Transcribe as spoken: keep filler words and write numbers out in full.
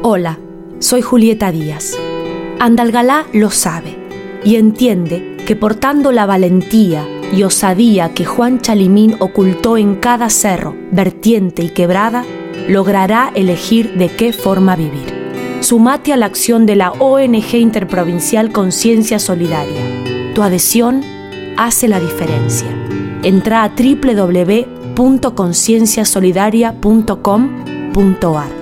Hola, soy Julieta Díaz. Andalgalá lo sabe y entiende que portando la valentía y osadía que Juan Chalimín ocultó en cada cerro, vertiente y quebrada, logrará elegir de qué forma vivir. Sumate a la acción de la O N G Interprovincial Conciencia Solidaria. Tu adhesión hace la diferencia. Entra a doble u doble u doble u punto conciencia solidaria punto com punto a r.